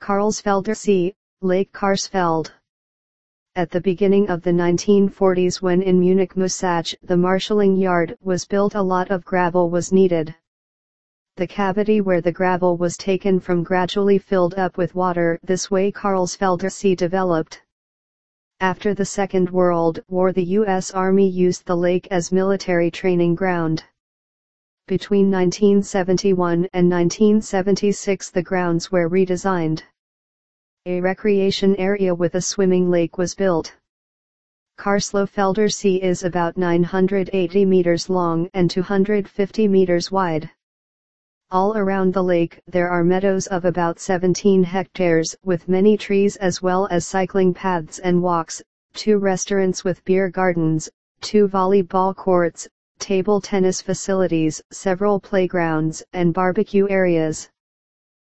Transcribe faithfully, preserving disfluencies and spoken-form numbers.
Karlsfelder See, Lake Karsfeld. At the beginning of the nineteen forties, when in Munich Musach the marshalling yard was built, a lot of gravel was needed. The cavity where the gravel was taken from gradually filled up with water. This way Karlsfelder See developed. After the Second World War, the U S Army used the lake as military training ground. Between nineteen seventy-one and nineteen seventy-six the grounds were redesigned. A recreation area with a swimming lake was built. Karslofelder See is about nine hundred eighty meters long and two hundred fifty meters wide. All around the lake there are meadows of about seventeen hectares with many trees, as well as cycling paths and walks, two restaurants with beer gardens, two volleyball courts, table tennis facilities, several playgrounds, and barbecue areas.